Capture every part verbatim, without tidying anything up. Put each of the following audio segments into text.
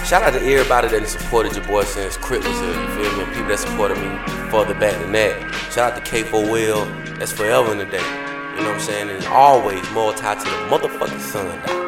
Shout out to everybody that supported your boy since Crit was here, you feel me? And people that supported me further back than that. Shout out to K four Will, that's forever in the day. You know what I'm saying? And always more tied to the motherfucking sun, dog.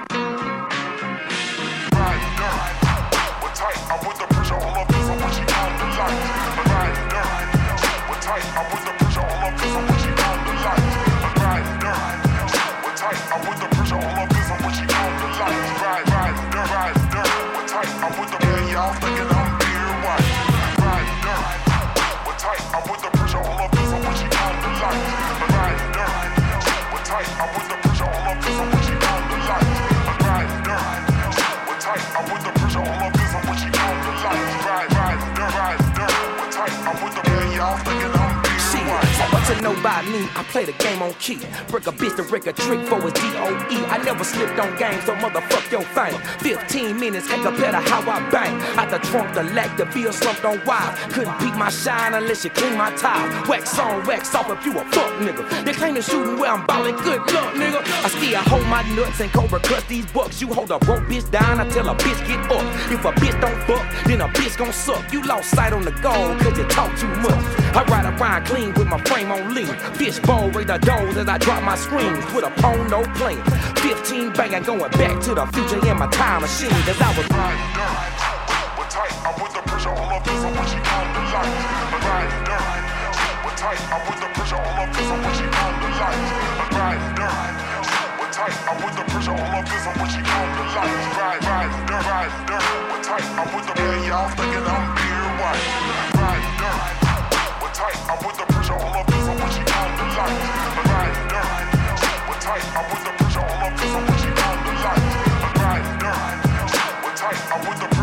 To know by me, I play the game on key. Break a bitch to break a trick for his D O E. I never slipped on game, so motherfuck your fame. Fifteen minutes can't compare to how I bang. Out the trunk, the lack, the bill slumped on wild. Couldn't beat my shine unless you clean my tile. Wax on, wax off if you a fuck nigga. They claim to shooting where I'm ballin', good luck nigga. I still hold my nuts and Cobra cut these bucks. You hold a broke bitch down, I tell a bitch get up. If a bitch don't fuck, then a bitch gon' suck. You lost sight on the goal, cause you talk too much. I ride around clean with my frame on lean. Fish bowl, raise the doors as I drop my screens. With a phone, no plane. Fifteen banging, going back to the future in my time machine. Cause I was riding dirt. We're tight, I'm with the pressure all up, this on what she come to life. I'm riding dirt. We're tight, I'm with the pressure all up, this on what she come to life. I'm riding dirt. We're tight, I'm with the pressure all up, this on what she come to life. Ride, riding dirt, riding dirt. We're tight, I'm with the man, y'all thinking I'm beer white. I'm riding dirt. We're tight, I'm with the pressure all up, this on what she come to life. I'm riding dirt. We're tight, I'm with the pressure all up, this on what she come to life. I'm riding dirt. We're tight, I'm with the